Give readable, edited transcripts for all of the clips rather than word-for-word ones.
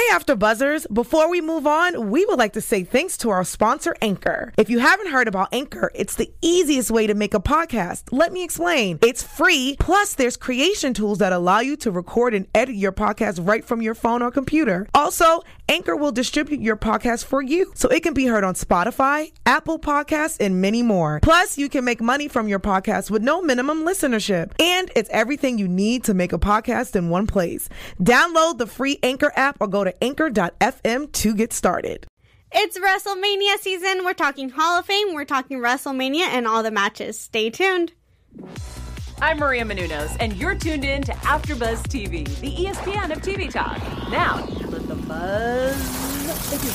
Hey, After Buzzers. Before we move on, we would like to say thanks to our sponsor, Anchor. If you haven't heard about Anchor, it's the easiest way to make a podcast. Let me explain. It's free, plus there's creation tools that allow you to record and edit your podcast right from your phone or computer. Also, Anchor will distribute your podcast for you, so it can be heard on Spotify, Apple Podcasts, and many more. Plus, you can make money from your podcast with no minimum listenership. And it's everything you need to make a podcast in one place. Download the free Anchor app or go to anchor.fm to get started. It's WrestleMania season. We're talking Hall of Fame. We're talking WrestleMania and all the matches. Stay tuned. I'm Maria Menounos, and you're tuned in to AfterBuzz TV, the ESPN of TV talk. Now, let the buzz begin.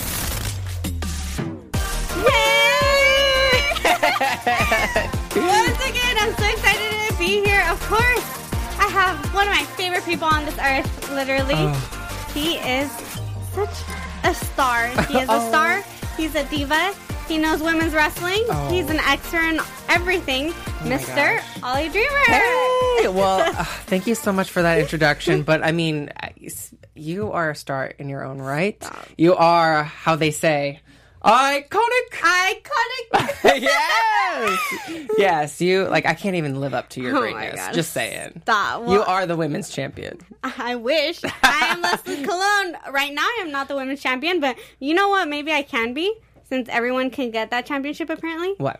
Once again, I'm so excited to be here. Of course, I have one of my favorite people on this earth, literally. He is such a star. He is a star. He's a diva. He knows women's wrestling. He's an expert in everything. Mr. Ollie Dreamer. Hey! Well, thank you so much for that introduction. But, I mean, you are a star in your own right. You are, how they say, iconic. Yes, you, like, I can't even live up to your greatness. Just saying. Stop. Well, you are the women's champion. I wish. I am Leslie Colon. Right now, I am not the women's champion, but you know what? Maybe I can be, since everyone can get that championship, apparently. What?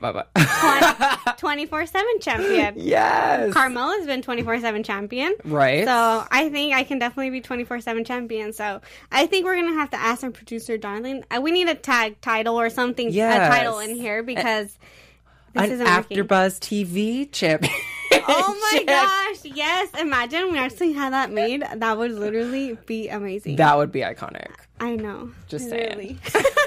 24/7 champion. Yes. Carmella's been 24/7 champion. Right. So I think I can definitely be 24/7 champion. So I think we're going to have to ask our producer, Darlene. We need a tag title or something, a title in here, because this isn't working. AfterBuzz TV champion. Oh my gosh, yes. Imagine we actually had that made. That would literally be amazing. That would be iconic. I know. Just saying.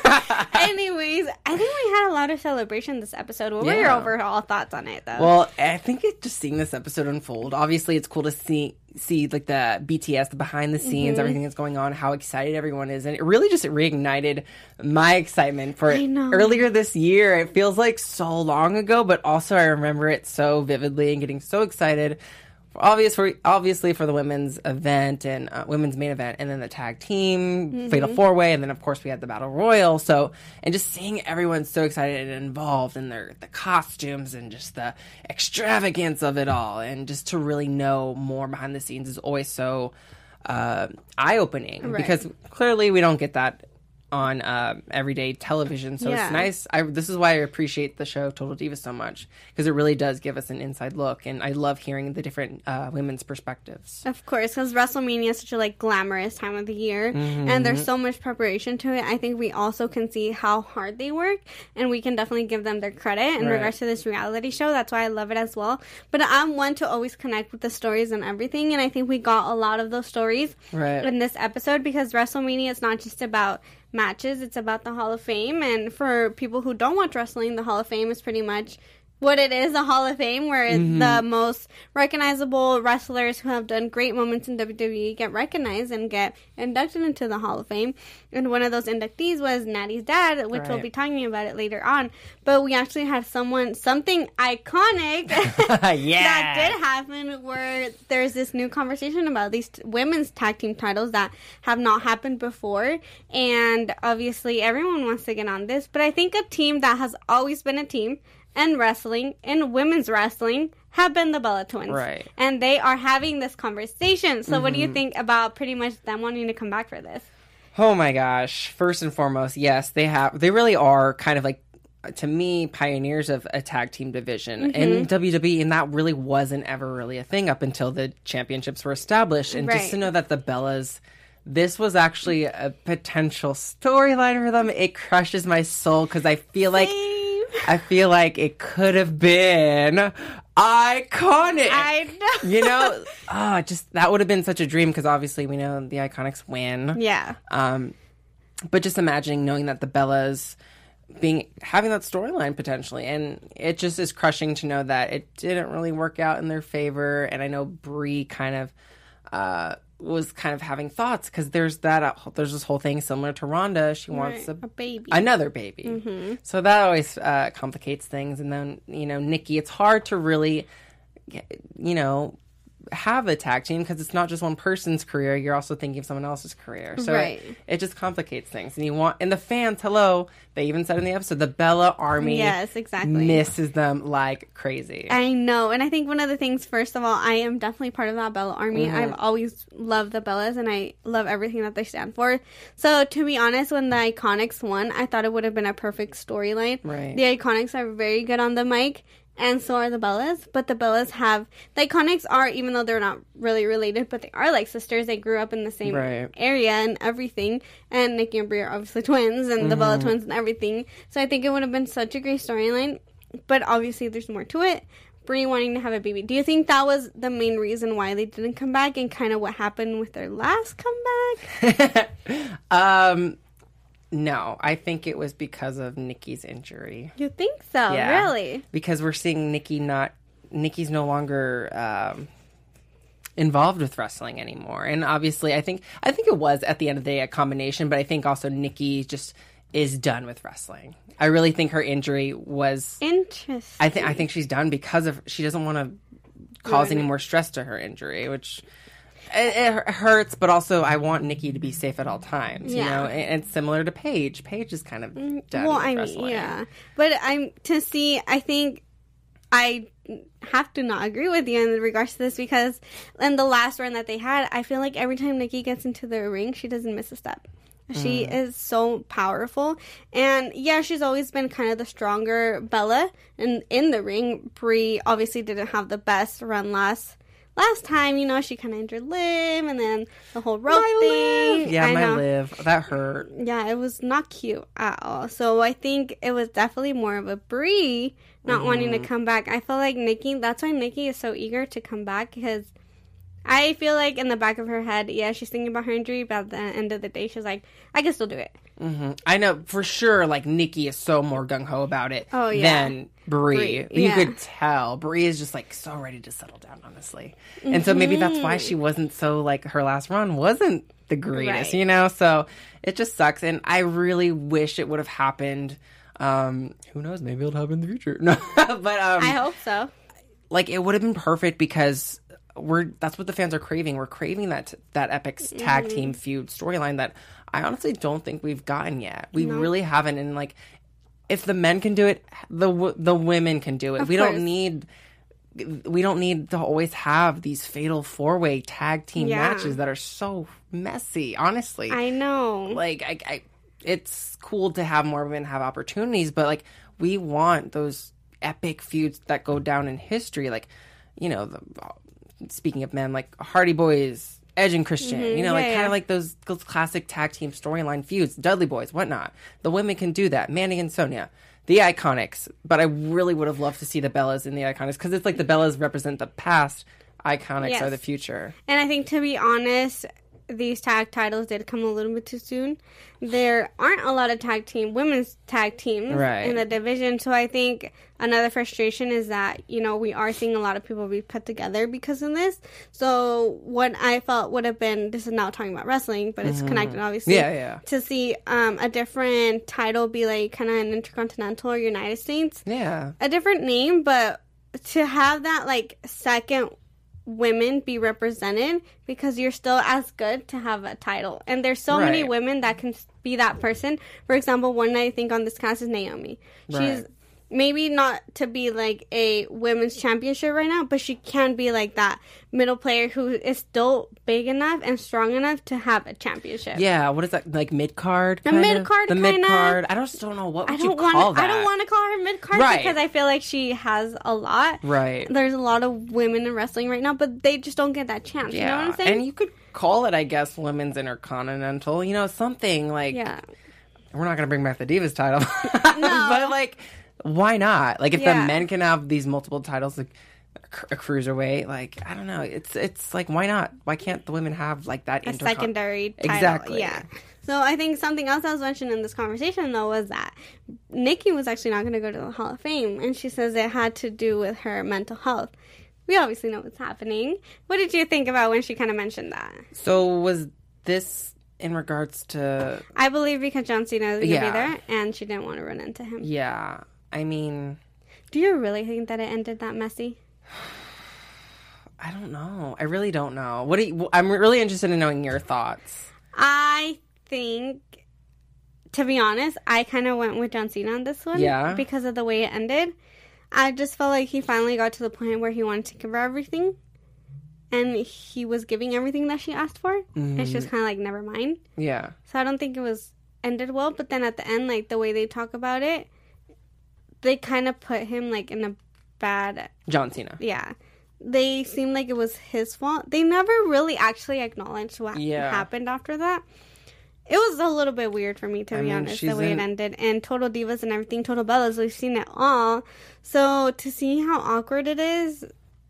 Anyways, I think we had a lot of celebration this episode. What were your overall thoughts on it, though? Well, I think just seeing this episode unfold, obviously it's cool to see like the BTS, the behind the scenes, everything that's going on, how excited everyone is. And it really just reignited my excitement for earlier this year. It feels like so long ago, but also I remember it so vividly and getting so excited. Obviously for the women's event and women's main event, and then the tag team, Fatal 4-Way, and then of course we had the Battle Royal. So, and just seeing everyone so excited and involved in the costumes and just the extravagance of it all, and just to really know more behind the scenes is always so eye-opening, because clearly we don't get that on everyday television, so it's nice. This is why I appreciate the show Total Divas so much, because it really does give us an inside look, and I love hearing the different women's perspectives. Of course, because WrestleMania is such a glamorous time of the year, and there's so much preparation to it. I think we also can see how hard they work, and we can definitely give them their credit in regards to this reality show. That's why I love it as well. But I'm one to always connect with the stories and everything, and I think we got a lot of those stories in this episode, because WrestleMania is not just about matches, it's about the Hall of Fame. And for people who don't watch wrestling, the Hall of Fame is pretty much what it is, a Hall of Fame, where the most recognizable wrestlers who have done great moments in WWE get recognized and get inducted into the Hall of Fame. And one of those inductees was Natty's dad, which we'll be talking about it later on. But we actually had something iconic that did happen, where there's this new conversation about these women's tag team titles that have not happened before. And obviously everyone wants to get on this, but I think a team that has always been a team and wrestling, and women's wrestling, have been the Bella Twins. Right. And they are having this conversation. So what do you think about pretty much them wanting to come back for this? Oh my gosh. First and foremost, yes, they really are kind of like, to me, pioneers of a tag team division in WWE, and that really wasn't ever really a thing up until the championships were established. And just to know that the Bellas, this was actually a potential storyline for them, it crushes my soul, because I feel like it could have been iconic. I know. You know, just that would have been such a dream, because obviously we know the Iconics win. Yeah. But just imagining knowing that the Bellas having that storyline potentially, and it just is crushing to know that it didn't really work out in their favor. And I know Brie kind of was kind of having thoughts, because there's this whole thing similar to Ronda. She wants a baby, another baby. So that always complicates things. And then Nikki, it's hard to really have a tag team because it's not just one person's career. You're also thinking of someone else's career. So it just complicates things. And the fans, they even said in the episode, the Bella Army misses them like crazy. I know. And I think one of the things, first of all, I am definitely part of that Bella Army. I've always loved the Bellas, and I love everything that they stand for. So to be honest, when the Iconics won, I thought it would have been a perfect storyline. Right. The Iconics are very good on the mic, and so are the Bellas. But the Bellas the Iconics are, even though they're not really related, but they are like sisters. They grew up in the same area and everything. And Nikki and Brie are obviously twins, and the Bella twins and everything. So I think it would have been such a great storyline. But obviously there's more to it. Brie wanting to have a baby. Do you think that was the main reason why they didn't come back, and kind of what happened with their last comeback? No, I think it was because of Nikki's injury. You think so? Yeah. Really? Because we're seeing Nikki's no longer involved with wrestling anymore. And obviously, I think it was at the end of the day a combination, but I think also Nikki just is done with wrestling. I really think her injury was interesting. I think she's done because of she doesn't want to cause any more stress to her injury, which it hurts, but also I want Nikki to be safe at all times. You know, and it's similar to Paige. Paige is kind of done with wrestling. But I think I have to not agree with you in regards to this, because in the last run that they had, I feel like every time Nikki gets into the ring, she doesn't miss a step. She is so powerful. And she's always been kind of the stronger Bella. And in the ring, Brie obviously didn't have the best run last time. You know, she kind of injured Liv, and then the whole rope thing. Liv. Yeah, my Liv. That hurt. Yeah, it was not cute at all. So I think it was definitely more of a Brie not wanting to come back. I feel like Nikki, that's why Nikki is so eager to come back, because I feel like in the back of her head, she's thinking about her injury, but at the end of the day, she's like, I can still do it. I know for sure, like, Nikki is so more gung-ho about it than Brie. You could tell. Brie is just, like, so ready to settle down, honestly. And so maybe that's why she wasn't so, like, her last run wasn't the greatest, you know? So it just sucks. And I really wish it would have happened. Who knows? Maybe it'll happen in the future. No, but I hope so. Like, it would have been perfect because that's what the fans are craving. We're craving that epic tag team feud storyline that I honestly don't think we've gotten yet. We really haven't. And like, if the men can do it, the women can do it. We don't need to always have these fatal 4-way tag team matches that are so messy. Honestly, I know. Like, it's cool to have more women have opportunities, but like, we want those epic feuds that go down in history. Like, you know, speaking of men, like Hardy Boys, Edge and Christian, you know, kind of like those classic tag team storyline feuds, Dudley Boys, whatnot. The women can do that. Mandy and Sonia, the Iconics. But I really would have loved to see the Bellas in the Iconics, because it's like the Bellas represent the past, Iconics are the future. And I think, to be honest, these tag titles did come a little bit too soon. There aren't a lot of women's tag teams in the division. So I think another frustration is that, you know, we are seeing a lot of people be put together because of this. So what I felt would have been, this is now talking about wrestling, but it's connected, obviously. To see a different title be like kind of an Intercontinental or United States. Yeah. A different name, but to have that like second women be represented, because you're still as good to have a title, and there's so many women that can be that person. For example, one I think on this cast is Naomi. She's maybe not to be like a women's championship right now, but she can be like that middle player who is still big enough and strong enough to have a championship. Yeah, what is that, like mid-card? The mid-card, the mid-card. I just don't know what you call that. I don't want to call her mid-card because I feel like she has a lot. Right. There's a lot of women in wrestling right now, but they just don't get that chance. You know what I'm saying? And you could call it, I guess, women's Intercontinental. You know, something like... Yeah. We're not going to bring back the Divas title. No. But, like... Why not? Like, if the men can have these multiple titles, like a cruiserweight, like, I don't know. It's like, why not? Why can't the women have like that secondary title? Exactly. Yeah. So I think something else that was mentioned in this conversation, though, was that Nikki was actually not going to go to the Hall of Fame, and she says it had to do with her mental health. We obviously know what's happening. What did you think about when she kind of mentioned that? So was this in regards to... I believe because John Cena is going to be there, and she didn't want to run into him. Yeah. I mean... Do you really think that it ended that messy? I don't know. I really don't know. I'm really interested in knowing your thoughts. I think, to be honest, I kind of went with John Cena on this one. Yeah. Because of the way it ended. I just felt like he finally got to the point where he wanted to give her everything. And he was giving everything that she asked for. And she was kind of like, never mind. Yeah. So I don't think it was ended well. But then at the end, like, the way they talk about it, they kind of put him, like, in a bad... John Cena. Yeah. They seemed like it was his fault. They never really actually acknowledged what happened after that. It was a little bit weird for me, to be honest, the way it ended. And Total Divas and everything, Total Bellas, we've seen it all. So to see how awkward it is,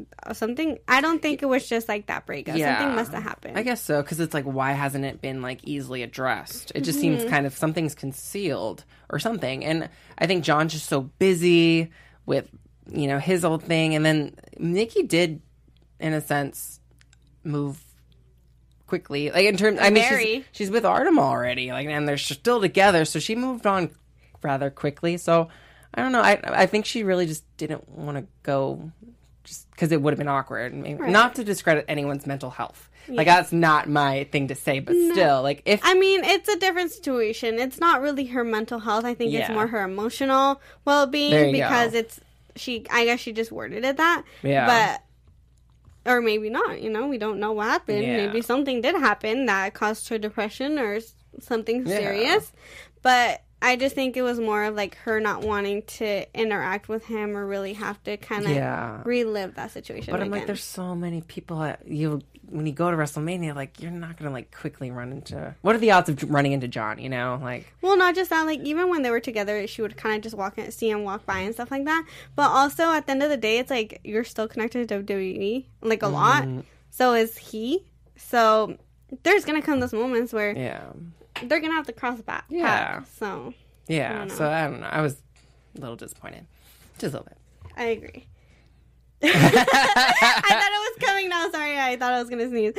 I don't think it was just like that breakup. Yeah. Something must have happened. I guess so, because it's like, why hasn't it been like easily addressed? It just seems kind of something's concealed or something. And I think John's just so busy with, you know, his old thing. And then Nikki did, in a sense, move quickly, like in terms. I mean, she's with Artem already, like, and they're still together, so she moved on rather quickly. So I don't know. I think she really just didn't want to go, just because it would have been awkward. Maybe. Right. Not to discredit anyone's mental health. Yeah. Like, that's not my thing to say, but still, like, if I mean, it's a different situation. It's not really her mental health. I think it's more her emotional well-being, because I guess she just worded it that. Yeah. But. Or maybe not, you know, we don't know what happened. Yeah. Maybe something did happen that caused her depression or something serious. But I just think it was more of like her not wanting to interact with him or really have to kind of relive that situation. But I'm like, there's so many people when you go to WrestleMania, like, you're not gonna like quickly run into. What are the odds of running into John? You know, like. Well, not just that. Like, even when they were together, she would kind of just see him walk by and stuff like that. But also, at the end of the day, it's like you're still connected to WWE like a lot. So is he. So there's gonna come those moments where they're gonna have to cross back. Yeah. So. Yeah. So I don't know. I was a little disappointed, just a little bit. I agree. I thought it was coming now. Sorry, I thought I was going to sneeze.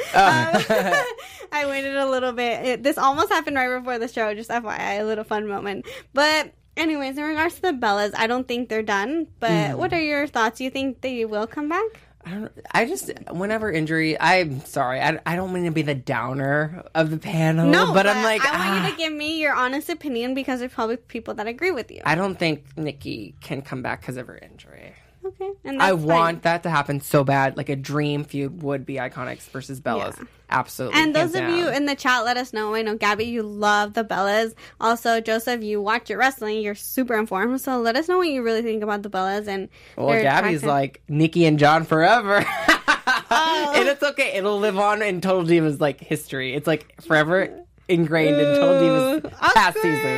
I waited a little bit. This almost happened right before the show, just FYI, a little fun moment. But anyways, in regards to the Bellas, I don't think they're done. But what are your thoughts? Do you think they will come back? I just, whenever injury, I'm sorry. I don't mean to be the downer of the panel. No, but I'm like, I want you to give me your honest opinion, because there's probably people that agree with you. I don't think Nikki can come back because of her injury. Okay. And I want that to happen so bad. Like, a dream feud would be Iconics versus Bellas. Yeah. Absolutely. And those of you in the chat, let us know. I know, Gabby, you love the Bellas. Also, Joseph, you watch your wrestling. You're super informed. So let us know what you really think about the Bellas. And Gabby's like, Nikki and John forever. And it's okay. It'll live on in Total Divas, like, history. It's like forever ingrained in Total Divas past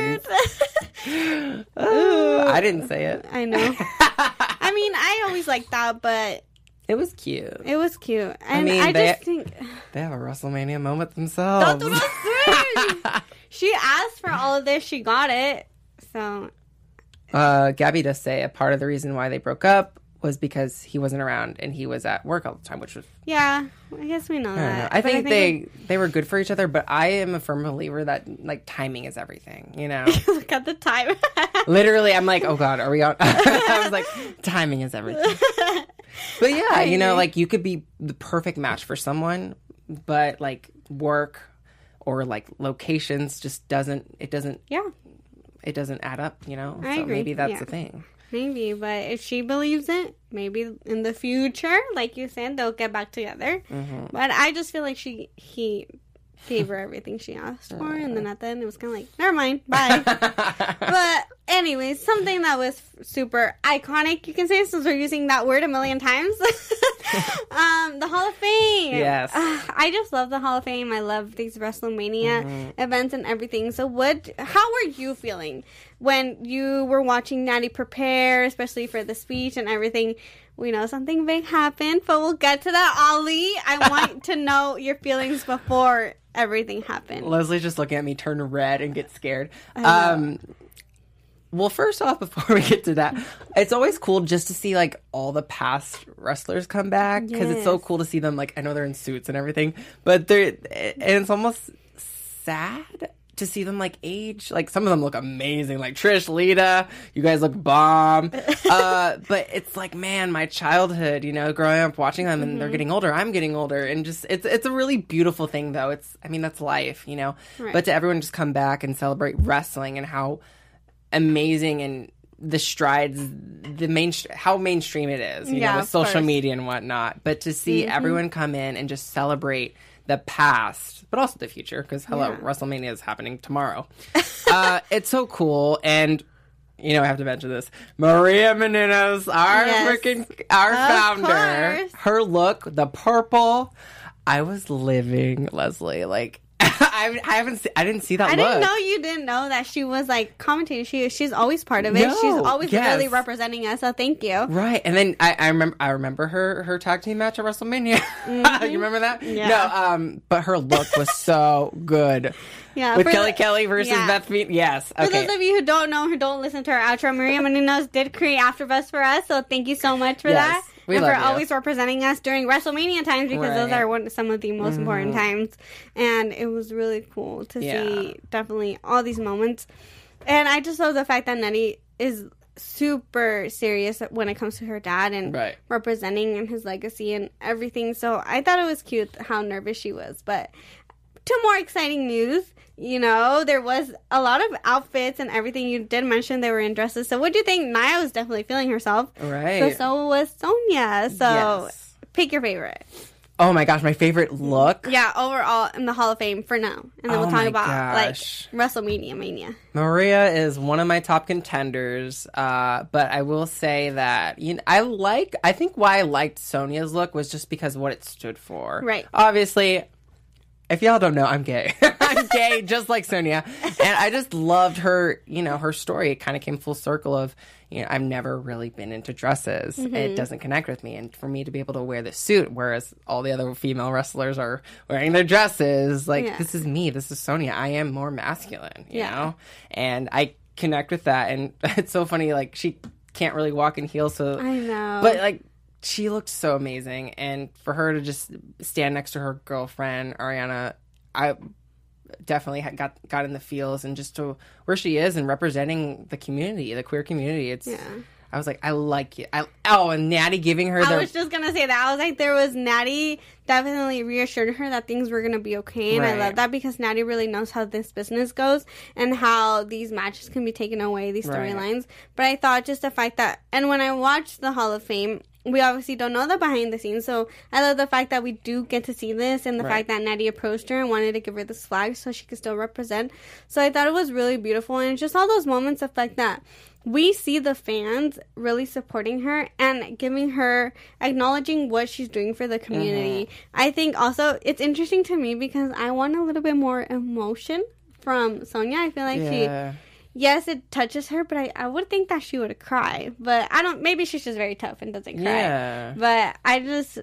seasons. I didn't say it. I know. I mean, I always liked that, but it was cute. It was cute. And I mean, I just think they have a WrestleMania moment themselves. That's what I'm saying. She asked for all of this. She got it. So Gabby does say a part of the reason why they broke up was because he wasn't around and he was at work all the time, which was... Yeah, I guess we know that. I think they were good for each other, but I am a firm believer that, like, timing is everything, you know? Look at the time. Literally, I'm like, oh, God, are we on? I was like, timing is everything. But, yeah, you know, like, you could be the perfect match for someone, but, like, work or, like, locations just doesn't add up, you know? I agree. Maybe that's the thing. Maybe, but if she believes it, maybe in the future, like you said, they'll get back together. Mm-hmm. But I just feel like he gave her everything she asked for, and then at the end it was kind of like, never mind, bye. But anyways, something that was super iconic, you can say, since we're using that word a million times. The Hall of Fame. Yes. I just love the Hall of Fame. I love these WrestleMania events and everything. So how were you feeling when you were watching Natty prepare, especially for the speech and everything? We know something big happened, but we'll get to that, Ollie. I want to know your feelings before everything happened. Leslie's just looking at me turn red and get scared. Well, first off, before we get to that, it's always cool just to see, like, all the past wrestlers come back, because it's so cool to see them. Like, I know they're in suits and everything, but and it's almost sad to see them like age, like some of them look amazing, like Trish, Lita, you guys look bomb. But it's like, man, my childhood, you know, growing up watching them and they're getting older, I'm getting older, and just it's a really beautiful thing though. That's life, you know. Right. But to everyone just come back and celebrate wrestling and how amazing and the strides, how mainstream it is, you know, with social media and whatnot. But to see everyone come in and just celebrate the past, but also the future, because WrestleMania is happening tomorrow. It's so cool. And, you know, I have to mention this. Maria Menounos, our founder, her look, the purple, I was living, Leslie, like, I didn't see that look. I didn't know you didn't know that she was like commentating. She's always part of it. No, she's always really representing us. So thank you. Right, and then I remember her tag team match at WrestleMania. You remember that? Yeah. No, but her look was so good. Yeah, with Kelly versus Beth Phoenix. Yes. Okay. For those of you who don't know, who don't listen to our outro, Maria Menounos did create AfterBuzz for us. So thank you so much for that. We and love for you. Always representing us during WrestleMania times, because those are some of the most important times. And it was really cool to see definitely all these moments. And I just love the fact that Nettie is super serious when it comes to her dad and representing and his legacy and everything. So I thought it was cute how nervous she was. But to more exciting news, you know, there was a lot of outfits and everything. You did mention they were in dresses. So what do you think? Nia was definitely feeling herself. Right. So was Sonya. So pick your favorite. Oh my gosh, my favorite look? Yeah, overall in the Hall of Fame for now. And then we'll talk about like WrestleMania Mania. Maria is one of my top contenders. But I will say that I think why I liked Sonya's look was just because of what it stood for. Right. Obviously, if y'all don't know, I'm gay. I'm gay, just like Sonya. And I just loved her, you know, her story. It kind of came full circle of, you know, I've never really been into dresses. It doesn't connect with me. And for me to be able to wear this suit, whereas all the other female wrestlers are wearing their dresses, like, this is me. This is Sonya. I am more masculine, you know? And I connect with that. And it's so funny, like, she can't really walk in heels. So I know. But, like, she looked so amazing, and for her to just stand next to her girlfriend Ariana, I definitely got in the feels, and just to where she is and representing the community, the queer community. I was like, I like it. And Natty giving her. I was just gonna say that. I was like, there was Natty definitely reassured her that things were gonna be okay, and I love that because Natty really knows how this business goes and how these matches can be taken away, these storylines. But I thought just the fact that, and when I watched the Hall of Fame, we obviously don't know the behind the scenes, so I love the fact that we do get to see this, and the fact that Natty approached her and wanted to give her this flag so she could still represent. So I thought it was really beautiful, and just all those moments of like that. We see the fans really supporting her and giving her, acknowledging what she's doing for the community. I think also it's interesting to me because I want a little bit more emotion from Sonya. I feel like yes, it touches her, but I would think that she would cry. But I don't, maybe she's just very tough and doesn't cry. Yeah. But I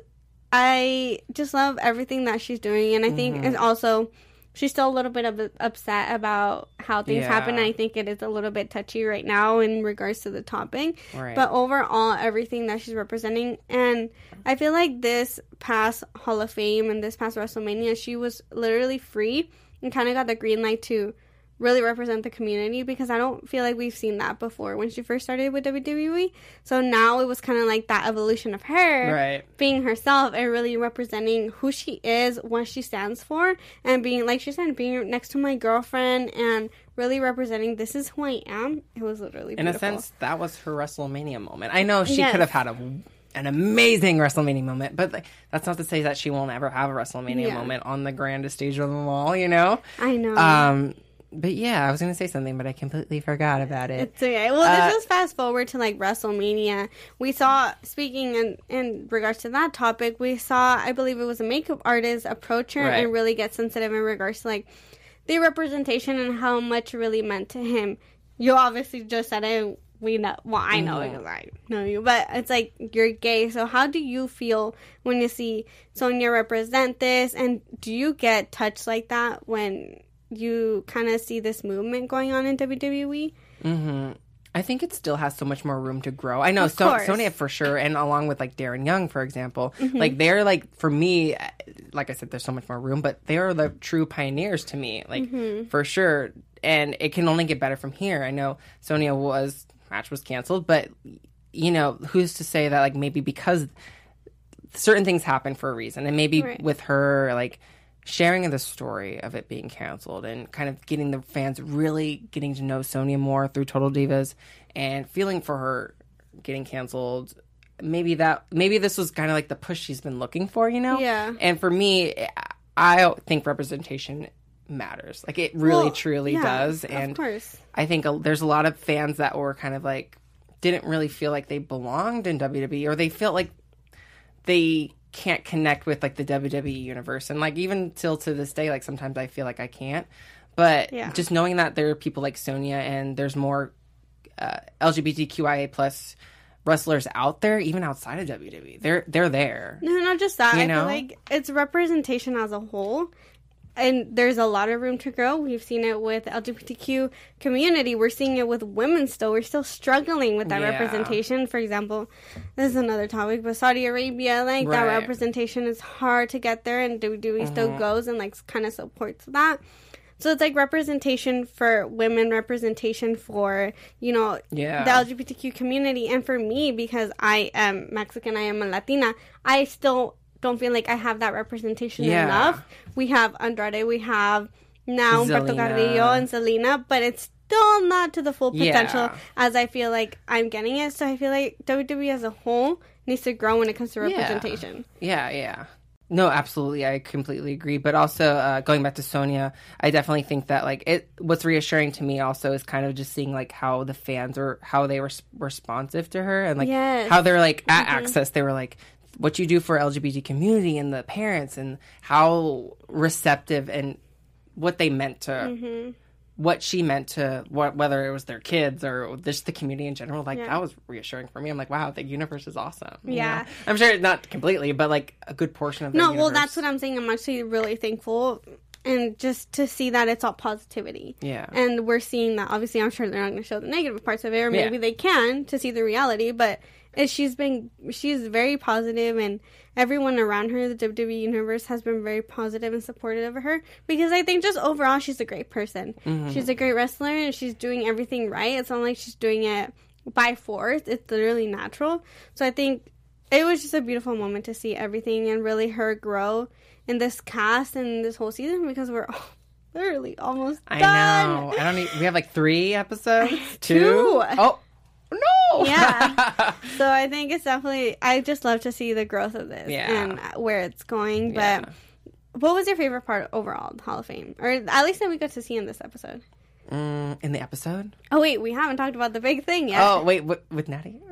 just love everything that she's doing. And I think it's also, she's still a little bit upset about how things happen. And I think it is a little bit touchy right now in regards to the topic. Right. But overall, everything that she's representing. And I feel like this past Hall of Fame and this past WrestleMania, she was literally free and kind of got the green light to really represent the community, because I don't feel like we've seen that before when she first started with WWE. So now it was kind of like that evolution of her being herself and really representing who she is, what she stands for, and being, like she said, being next to my girlfriend and really representing this is who I am. It was literally beautiful. In a sense, that was her WrestleMania moment. I know she could have had an amazing WrestleMania moment, but that's not to say that she won't ever have a WrestleMania moment on the grandest stage of them all, you know? I know. But yeah, I was going to say something, but I completely forgot about it. It's okay. Well, this is fast forward to like WrestleMania. We saw, speaking in regards to that topic, we saw, I believe it was a makeup artist approach her and really get sensitive in regards to like the representation and how much it really meant to him. You obviously just said it. We know. Well, I know because I know you, but it's like you're gay. So how do you feel when you see Sonya represent this? And do you get touched like that when you kind of see this movement going on in WWE? I think it still has so much more room to grow. I know Of course. Sonia for sure, and along with like Darren Young, for example, like they're like, for me, like I said, there's so much more room, but they are the true pioneers to me, like for sure. And it can only get better from here. I know Sonia match was canceled, but you know, who's to say that like maybe because certain things happen for a reason, and maybe with her like sharing the story of it being canceled and kind of getting the fans really getting to know Sonia more through Total Divas and feeling for her getting canceled. Maybe this was kind of like the push she's been looking for, you know? Yeah. And for me, I think representation matters. Like it really, truly does. And of course. I think there's a lot of fans that were kind of like, didn't really feel like they belonged in WWE, or they felt like they can't connect with like the WWE universe. And like even till to this day, like sometimes I feel like I can't, but just knowing that there are people like Sonia and there's more LGBTQIA plus wrestlers out there, even outside of WWE, they're there. No, not just that. You I know? feel like it's representation as a whole. And there's a lot of room to grow. We've seen it with the LGBTQ community. We're seeing it with women still. We're still struggling with that representation. For example, this is another topic, but Saudi Arabia, like that representation is hard to get there, and WWE still goes and like kind of supports that. So it's like representation for women, representation for, you know, the LGBTQ community. And for me, because I am Mexican, I am a Latina, I still don't feel like I have that representation enough. We have Andrade, we have now Humberto Carrillo and Selena, but it's still not to the full potential as I feel like I'm getting it. So I feel like WWE as a whole needs to grow when it comes to representation. Yeah. No, absolutely. I completely agree. But also, going back to Sonia, I definitely think that like what's reassuring to me also is kind of just seeing like how the fans or how they were responsive to her, and like how they're like at Access, they were like, what you do for LGBT community and the parents, and how receptive and what they meant to, what she meant to, whether it was their kids or just the community in general. Like that was reassuring for me. I'm like, wow, the universe is awesome. Yeah. You know? I'm sure not completely, but like a good portion of the universe. Well, that's what I'm saying. I'm actually really thankful. And just to see that it's all positivity. Yeah. And we're seeing that. Obviously, I'm sure they're not going to show the negative parts of it, or maybe they can to see the reality, but she's very positive, and everyone around her, the WWE universe, has been very positive and supportive of her, because I think just overall she's a great person. She's a great wrestler, and she's doing everything right. It's not like she's doing it by force. It's literally natural. So I think it was just a beautiful moment to see everything and really her grow in this cast and this whole season, because we're literally almost done. I know. We have like 3 episodes. 2. Oh. No! Yeah. So I think it's definitely, I just love to see the growth of this and where it's going. But what was your favorite part overall, the Hall of Fame? Or at least that we got to see in this episode? In the episode? Oh, wait, we haven't talked about the big thing yet. Oh, wait, with Natty?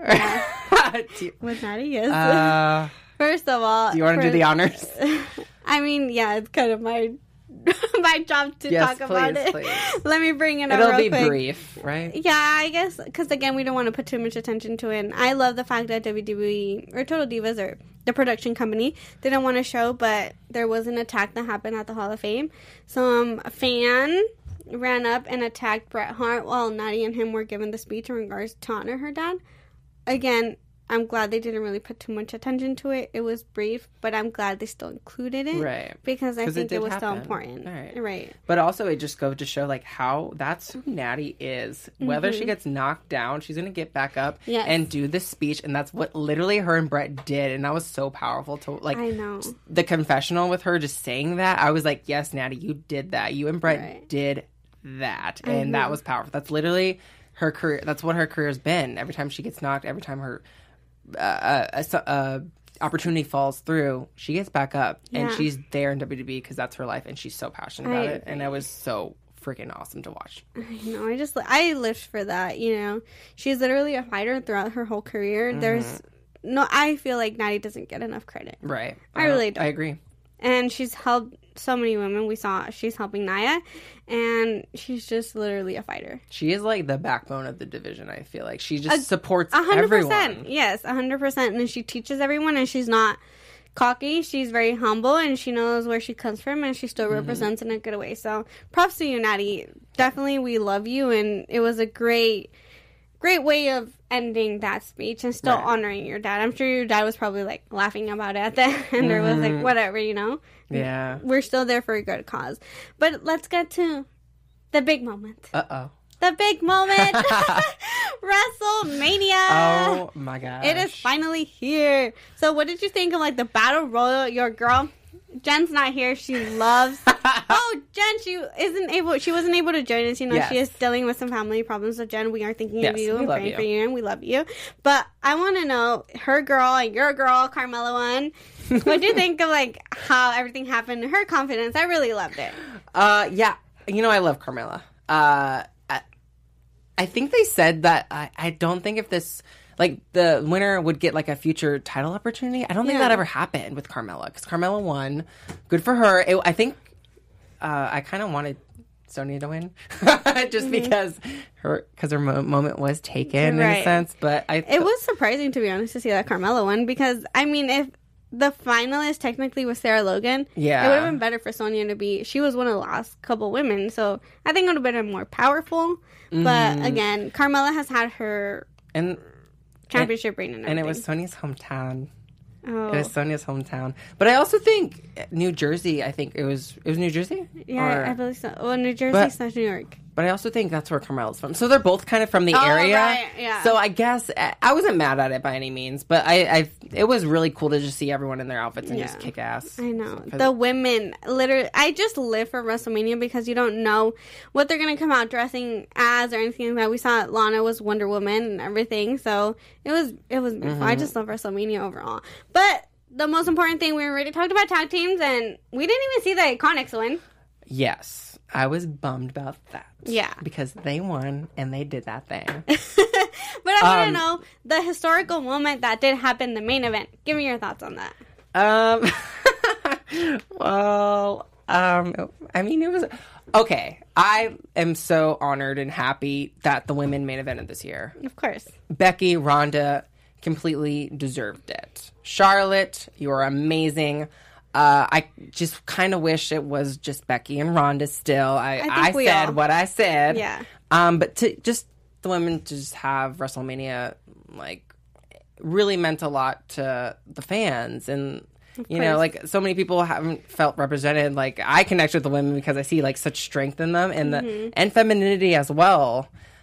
With Natty, yes. First of all. Do you want to do the honors? I mean, it's kind of my job to talk about it. Please. Let me bring it up real quick. It'll be brief, right? Yeah, I guess, because again, we don't want to put too much attention to it. And I love the fact that WWE, or Total Divas, or the production company, didn't want to show, but there was an attack that happened at the Hall of Fame. Some fan ran up and attacked Bret Hart while Natty and him were given the speech in regards to honor her dad. Again, I'm glad they didn't really put too much attention to it. It was brief, but I'm glad they still included it. Right. Because I think it was still important. Right. But also, it just goes to show, like, how that's who Natty is. Whether she gets knocked down, she's going to get back up and do this speech. And that's what literally her and Bret did. And that was so powerful to, like, I know. The confessional with her just saying that. I was like, yes, Natty, you did that. You and Bret did that. And that was powerful. That's literally her career. That's what her career has been. Every time she gets knocked, every time her opportunity falls through, she gets back up and she's there in WWE because that's her life, and she's so passionate about it, and it was so freaking awesome to watch. I know. I lived for that. You know, she's literally a fighter throughout her whole career. I feel like Natty doesn't get enough credit. Right. I really don't. I agree. And she's helped so many women. We saw she's helping Nia, and she's just literally a fighter. She is like the backbone of the division, I feel like. She just supports 100%. Everyone. Yes, 100%. And she teaches everyone, and she's not cocky. She's very humble, and she knows where she comes from, and she still represents in a good way. So props to you, Natty. Definitely, we love you, and it was a great great way of ending that speech and still Right. honoring your dad. I'm sure your dad was probably like laughing about it at the end or was like, whatever, you know? Yeah. We're still there for a good cause. But let's get to the big moment. Uh-oh. The big moment. WrestleMania. Oh, my gosh. It is finally here. So what did you think of like the Battle Royal? Your girl, Jen's not here. She loves. Oh, Jen, she wasn't able to join us. You know, Yes. she is dealing with some family problems. So Jen, we are thinking Yes, of you we and love praying you. for you, and we love you. But I want to know her girl and your girl, Carmella one. What do you think of like how everything happened? Her confidence. I really loved it. Yeah. You know, I love Carmella. I think they said that I don't think if this, like, the winner would get, like, a future title opportunity. I don't think Yeah. that ever happened with Carmella, because Carmella won. Good for her. I think I kind of wanted Sonya to win, just because her moment was taken in a Right. sense. But It was surprising, to be honest, to see that Carmella won because, I mean, if the finalist technically was Sarah Logan, Yeah. it would have been better for Sonya to be. She was one of the last couple women, so I think it would have been more powerful. But again, Carmella has had her and championship reign and everything. it was Sonya's hometown. Oh. It was Sonya's hometown. But I also think New Jersey. I think it was New Jersey. Yeah, Or- I believe so. Well, New Jersey But- slash New York. But I also think that's where Carmella's from. So they're both kind of from the Oh, area. right, yeah. So I guess I wasn't mad at it by any means, but it was really cool to just see everyone in their outfits and just Yeah. kick ass. I know. The women, literally, I just live for WrestleMania because you don't know what they're going to come out dressing as or anything like that. We saw Lana was Wonder Woman and everything, so it was beautiful. I just love WrestleMania overall. But the most important thing, we already talked about tag teams, and we didn't even see the Iconics win. Yes. I was bummed about that. Yeah. Because they won and they did that thing. But I want to know the historical moment that did happen, the main event. Give me your thoughts on that. I mean, it was okay. I am so honored and happy that the women main evented this year. Of course. Becky, Ronda completely deserved it. Charlotte, you are amazing. I just kind of wish it was just Becky and Ronda still. I think we said all- what I said. Yeah. But to just the women to just have WrestleMania, like, really meant a lot to the fans. And, you know, course. like, so many people haven't felt represented. Like, I connect with the women because I see, like, such strength in them and and femininity as well.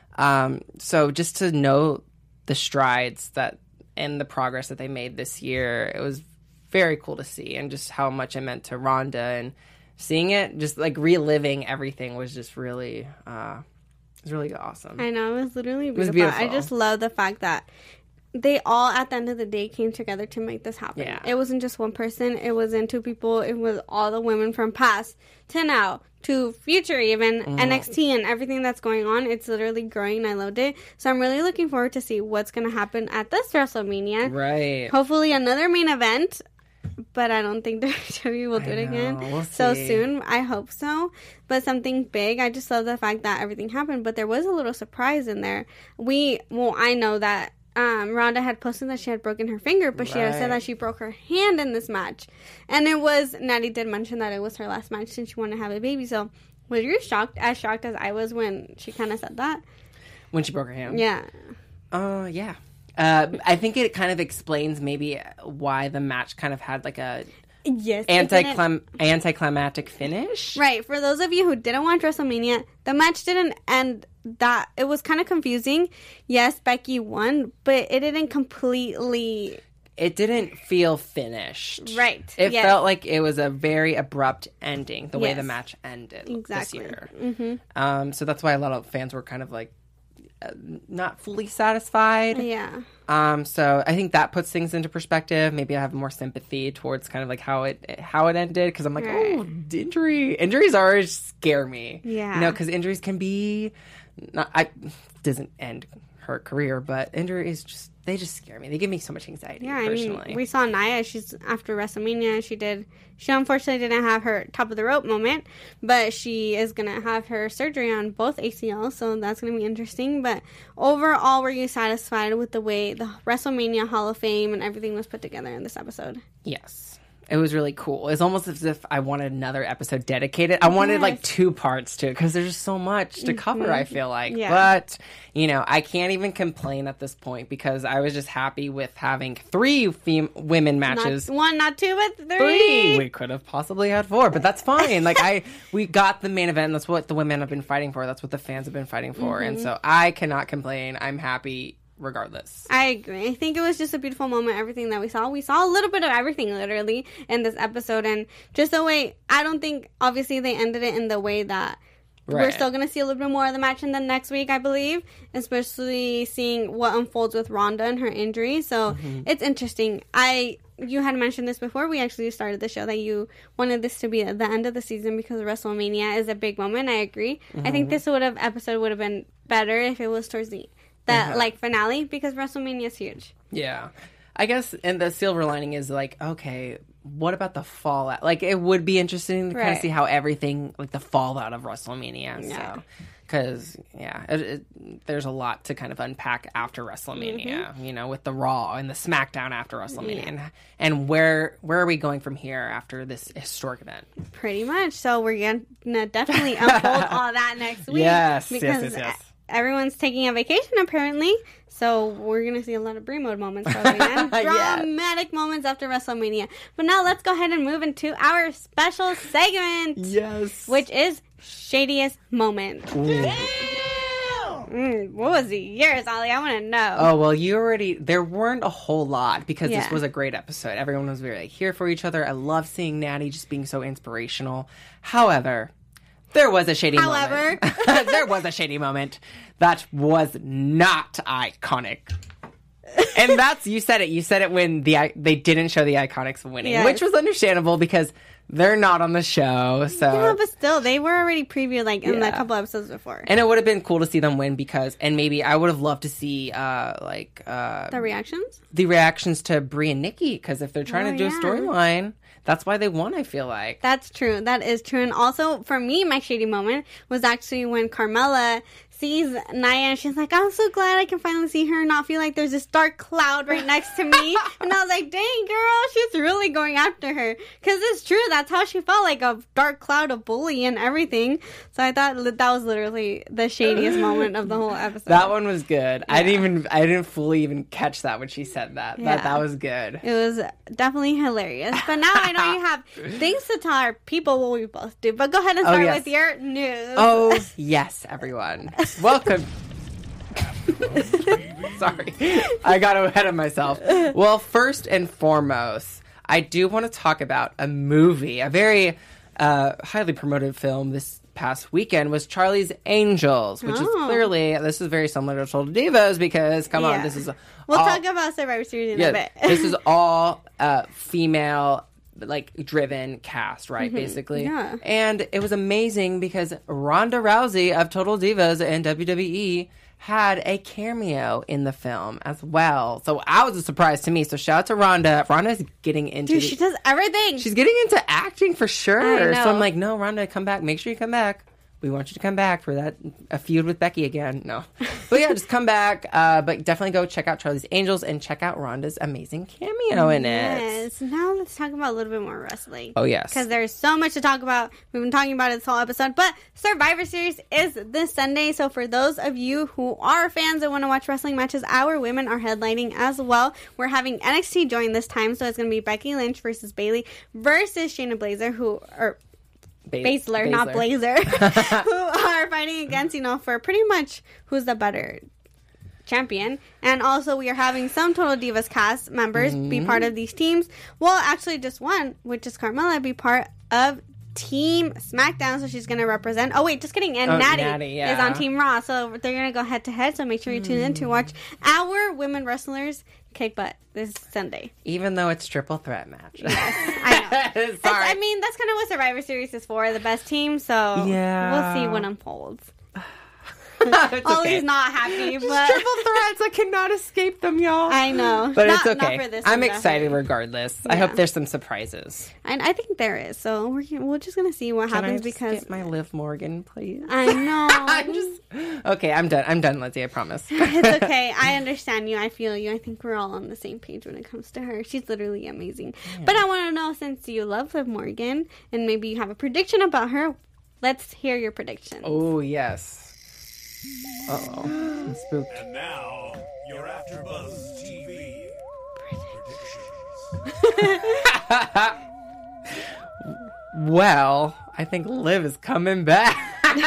So just to know the strides that and the progress that they made this year, it was very cool to see, and just how much it meant to Ronda, and seeing it, just like reliving everything was just really, it was really awesome. I know, it was literally beautiful. was beautiful. I just love the fact that they all, at the end of the day, came together to make this happen. Yeah. It wasn't just one person. It wasn't two people. It was all the women from past to now to future, even NXT and everything that's going on. It's literally growing, and I loved it. So I'm really looking forward to see what's going to happen at this WrestleMania. Right. Hopefully another main event, but I don't think WWE will do it again know. We'll so see. soon. I hope so. But something big. I just love the fact that everything happened, but there was a little surprise in there. I know that Ronda had posted that she had broken her finger, but she had said Right. that she broke her hand in this match. And Natty did mention that it was her last match since she wanted to have a baby. So was you shocked as I was when she kind of said that? When she broke her hand. Yeah. Yeah. I think it kind of explains maybe why the match kind of had like a Yes. it didn't- anticlimactic finish. Right. For those of you who didn't watch WrestleMania, the match didn't end that. It was kind of confusing. Yes, Becky won, but it didn't completely. It didn't feel finished. Right. It Yes. felt like it was a very abrupt ending, the way Yes. the match ended Exactly. this year. Mm-hmm. So that's why a lot of fans were kind of like not fully satisfied. Yeah. So I think that puts things into perspective. Maybe I have more sympathy towards kind of like how it ended, because I'm like, Right. oh, injuries always scare me. Yeah. You know, because injuries can be doesn't end her career, but injuries they just scare me. They give me so much anxiety. Yeah, I personally. mean, we saw Nia. She's after WrestleMania. She unfortunately didn't have her top of the rope moment, but she is gonna have her surgery on both ACLs, so that's gonna be interesting. But overall, were you satisfied with the way the WrestleMania Hall of Fame and everything was put together in this episode? Yes. It was really cool. It's almost as if I wanted another episode dedicated. I wanted like 2 parts to it because there's so much to cover, I feel like. Yeah. But, you know, I can't even complain at this point because I was just happy with having 3 women matches. Not 1, not 2, but 3. We could have possibly had 4, but that's fine. Like we got the main event. That's what the women have been fighting for. That's what the fans have been fighting for. And so I cannot complain. I'm happy regardless. I agree. I think it was just a beautiful moment, everything that we saw. We saw a little bit of everything, literally, in this episode. And just the way, I don't think, obviously, they ended it in the way that we're still going to see a little bit more of the match in the next week, I believe. Especially seeing what unfolds with Ronda and her injury. So, it's interesting. You had mentioned this before we actually started the show, that you wanted this to be the end of the season because WrestleMania is a big moment. I agree. I think this episode would have been better if it was towards the finale, because WrestleMania is huge. Yeah. I guess, and the silver lining is like, okay, what about the fallout? Like, it would be interesting to kind of see how everything, like the fallout of WrestleMania. Yeah. So, because, there's a lot to kind of unpack after WrestleMania, you know, with the Raw and the SmackDown after WrestleMania. And where are we going from here after this historic event? Pretty much. So we're going to definitely unfold all that next week. Yes. Everyone's taking a vacation, apparently. So we're going to see a lot of Brie mode moments probably, and dramatic moments after WrestleMania. But now let's go ahead and move into our special segment. Yes. Which is Shadiest Moment. What was yours, Ollie? I want to know. Oh, well, there weren't a whole lot because this was a great episode. Everyone was very here for each other. I love seeing Natty just being so inspirational. However, there was a shady moment. There was a shady moment that was not iconic. And you said it. You said it when they didn't show the Iconics winning, which was understandable because they're not on the show. So yeah, but still, they were already previewed in a couple episodes before. And it would have been cool to see them win and maybe I would have loved to see the reactions? The reactions to Brie and Nikki, because if they're trying to do a storyline, that's why they won, I feel like. That's true. That is true. And also, for me, my shady moment was actually when Carmella sees Nia and she's like, I'm so glad I can finally see her and not feel like there's this dark cloud right next to me. And I was like, dang, girl, she's really going after her. Because it's true. That's how she felt, like a dark cloud of bully and everything. So I thought that was literally the shadiest moment of the whole episode. That one was good. Yeah. I didn't fully even catch that when she said that. Yeah. That was good. It was definitely hilarious. But now I know you have things to tell our people what we both do. But go ahead and start with your news. Oh, yes, everyone. Welcome. Sorry. I got ahead of myself. Well, first and foremost, I do want to talk about a movie. A very highly promoted film this past weekend was Charlie's Angels, which is clearly, this is very similar to Total Divas because, come on, this is... We'll talk about Survivor Series in a bit. This is all female... driven cast, right, basically. Yeah. And it was amazing because Ronda Rousey of Total Divas and WWE had a cameo in the film as well. So that was a surprise to me. So shout out to Ronda. Ronda's getting into... Dude, she does everything. She's getting into acting for sure. So I'm like, no, Ronda, come back. Make sure you come back. We want you to come back for a feud with Becky again. No. But yeah, just come back. But definitely go check out Charlie's Angels and check out Ronda's amazing cameo in it. Yes. Now let's talk about a little bit more wrestling. Oh, yes. Because there's so much to talk about. We've been talking about it this whole episode. But Survivor Series is this Sunday. So for those of you who are fans and want to watch wrestling matches, our women are headlining as well. We're having NXT join this time. So it's going to be Becky Lynch versus Bayley versus Shayna Baszler, Baszler, not Blazer, who are fighting against, for pretty much who's the better champion. And also we are having some Total Divas cast members be part of these teams. Well, actually just one, which is Carmella, be part of Team SmackDown, so she's going to represent... Oh, wait, just kidding. And Natty is on Team Raw, so they're going to go head-to-head, so make sure you tune in to watch our women wrestlers kick butt this Sunday. Even though it's triple threat match. Yes, I know. Sorry. That's kind of what Survivor Series is for, the best team, so we'll see what unfolds. Ollie's not happy, but... triple threats, I cannot escape them, y'all. I know. But it's okay. Not for this I'm excited regardless. Yeah. I hope there's some surprises. And I think there is, so we're just going to see what happens because... Get my Liv Morgan, please? I know. Okay, I'm done, Lindsay, I promise. It's okay. I understand you. I feel you. I think we're all on the same page when it comes to her. She's literally amazing. Yeah. But I want to know, since you love Liv Morgan and maybe you have a prediction about her, let's hear your predictions. Oh, yes. Uh-oh. I'm spooked. And now, your AfterBuzz TV predictions. Well, I think Liv is coming back.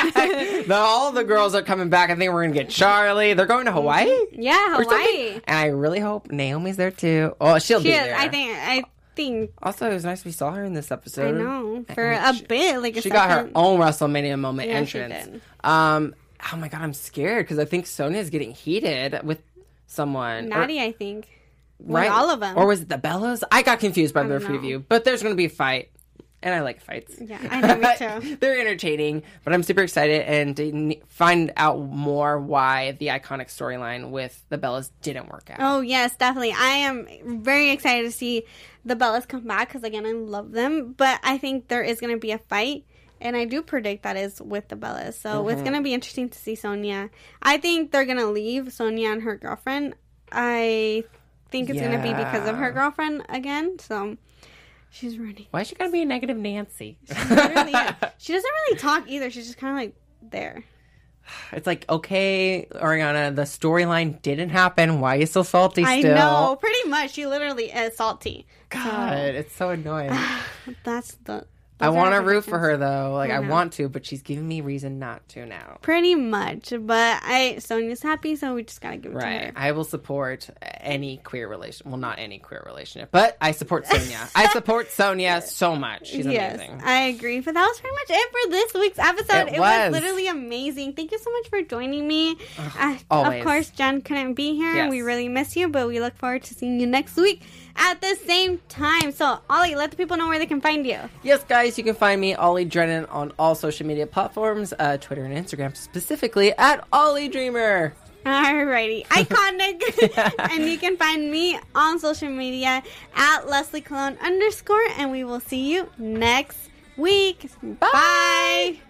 All the girls are coming back. I think we're going to get Charlie. They're going to Hawaii? Yeah, Hawaii. And I really hope Naomi's there too. Oh, she'll be there. I think. Also, it was nice we saw her in this episode. I know. For a bit. Like she got her own WrestleMania moment entrance. She did. Oh my God, I'm scared because I think Sonya's getting heated with someone. Natty, I think. Right. With all of them. Or was it the Bellas? I got confused by the preview. But there's going to be a fight. And I like fights. Yeah, I know, me too. They're entertaining, but I'm super excited and to find out more why the iconic storyline with the Bellas didn't work out. Oh, yes, definitely. I am very excited to see the Bellas come back because, again, I love them. But I think there is going to be a fight, and I do predict that is with the Bellas. So it's going to be interesting to see Sonya. I think they're going to leave Sonya and her girlfriend. I think it's going to be because of her girlfriend again, so... She's running. Why is she gotta be a negative Nancy? She doesn't really talk either. She's just kind of like there. It's like, okay, Ariana, the storyline didn't happen. Why are you so salty still? I know, pretty much. She literally is salty. God, it's so annoying. That's the... I want to root for her, though. Like, I want to, but she's giving me reason not to now. Pretty much. But Sonya's happy, so we just got to give it to her. I will support any queer relation. Well, not any queer relationship, but I support Sonya. I support Sonya so much. She's amazing. I agree. But that was pretty much it for this week's episode. It was literally amazing. Thank you so much for joining me. Always. Of course, Jen couldn't be here. Yes. We really miss you, but we look forward to seeing you next week at the same time. So, Ollie, let the people know where they can find you. Yes, guys, you can find me, Ollie Drennan, on all social media platforms, Twitter and Instagram, specifically at Ollie Dreamer. Alrighty, iconic. And you can find me on social media at Leslie Cologne _ and we will see you next week. Bye.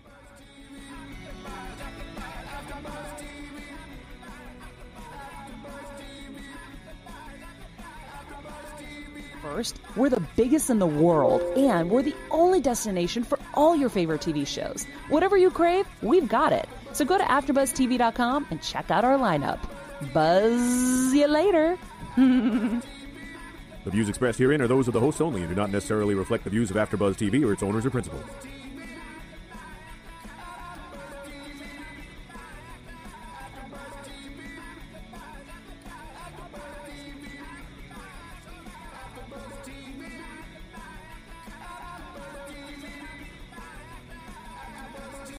First, we're the biggest in the world, and we're the only destination for all your favorite TV shows. Whatever you crave, we've got it. So go to AfterBuzzTV.com and check out our lineup. Buzz you later. The views expressed herein are those of the hosts only and do not necessarily reflect the views of AfterBuzz TV or its owners or principals.